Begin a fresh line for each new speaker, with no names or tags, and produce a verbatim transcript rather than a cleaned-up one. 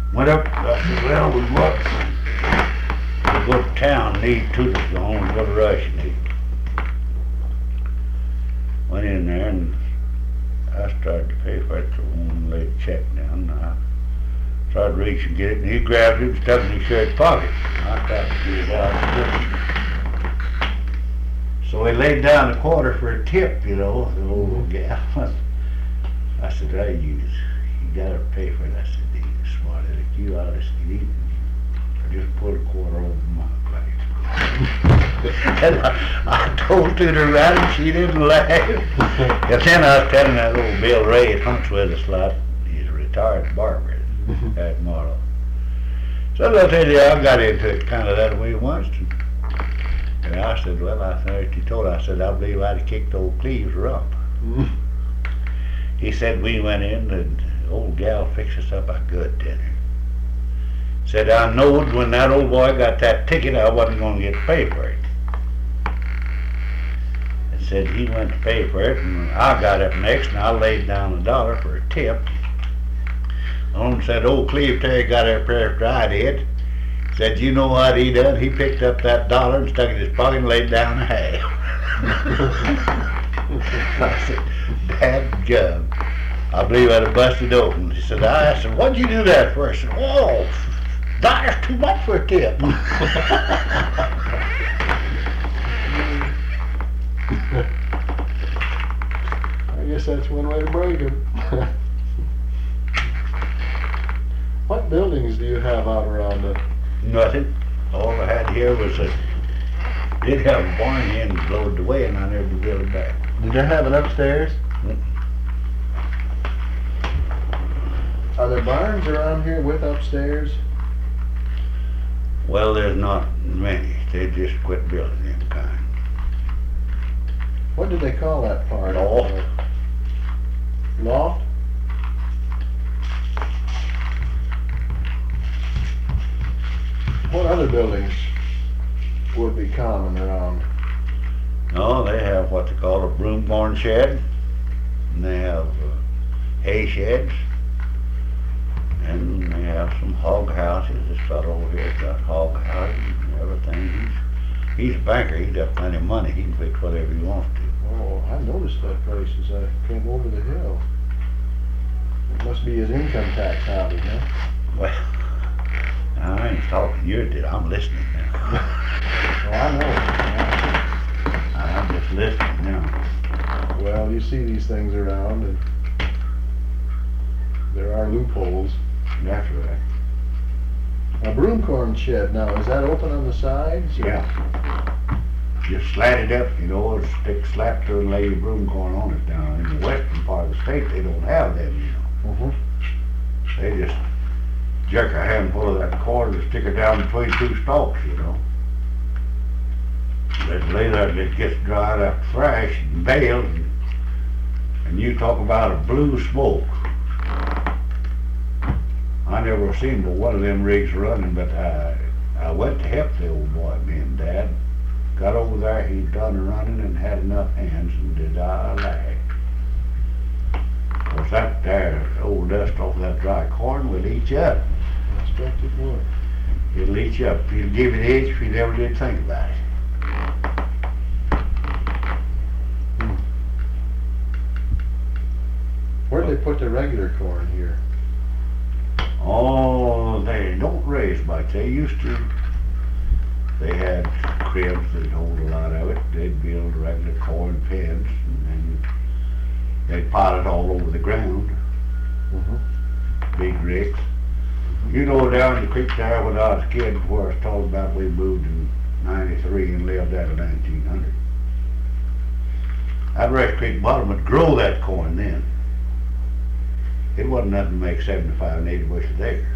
Went up, I said, well, we what? We go to town, need two to go home, go to Rush, need. Went in there and I started to pay for it, so one laid a check down, and I started to reach and get it, and he grabbed it and stuck it in his shirt pocket. I tried to get it out and took it. So he laid down a quarter for a tip, you know, the old gal. I said, hey, you, you gotta pay for it. I said, you smart aleck, you ought to see it. I just put a quarter over my plate. And I, I told her to write it, she didn't laugh. And then I was telling that old Bill Ray at Huntsville a lot, he's a retired barber at Marlow. So I tell you, I got into it kind of that way once. And I said, well, I thought he told, I said, I believe I'd have kicked old Cleve's rump. He said, we went in and the old gal fixed us up a good dinner. Said, I knowed when that old boy got that ticket, I wasn't going to get to pay for it. And said he went to pay for it, and I got up next, and I laid down a dollar for a tip. And said, old Cleve Terry got up there after I did. Said, you know what he done? He picked up that dollar and stuck it in his pocket and laid down a half. I said, bad gum. I believe I'd have busted open. He said, I asked him, what'd you do that for? I said, oh, dollar's too much for a tip.
I guess that's one way to break him. What buildings do you have out around it?
Nothing. All I had here was a, did have a barn hen blowed away and I never built it back.
Did they have it upstairs?
Mm.
Are there barns around here with upstairs?
Well, there's not many. They just quit building them kind.
What did they call that part?
Loft.
Uh, loft? What other buildings would be common around?
No, they have what they call a broom barn shed, and they have uh, hay sheds, and they have some hog houses. This fellow over here's got hog houses and everything. He's, he's a banker. He's got plenty of money. He can fix whatever he wants to.
Oh, I noticed that place as I came over the hill. It must be his income tax hobby, huh?
Well, I ain't talking yours, did I'm listening now.
Oh, I know.
I'm just listening now.
Well, you see these things around, and there are loopholes.
That's right.
A broomcorn shed now, is that open on the sides? or-
Yeah. Just slat it up, you know, or stick slap through and lay your broom corn on it down. In the western part of the state, they don't have them, you know.
Mhm.
They just jerk a handful of that corn and stick it down between two stalks, you know. They lay there and it gets dried up fresh and baled, and, and you talk about a blue smoke. I never seen but one of them rigs running, but I, I went to help the old boy, me and Dad. Got over there, he'd done running and had enough hands, and did I lag. Of course, that there old dust off that dry corn will eat you up.
I expect it would.
It'll eat you up. It'll give you the itch if you never did think about it.
Where'd they put the regular corn here?
Oh, they don't raise much. They used to. They had cribs that hold a lot of it. They'd build regular corn pens, and then they'd pile it all over the ground.
Mm-hmm.
Big ricks. You know, down the creek there when I was a kid, where I was told about, we moved in ninety-three and lived out of nineteen hundred. That Rush Creek bottom would grow that corn then. It wasn't nothing to make seventy-five and eighty bushels an acre.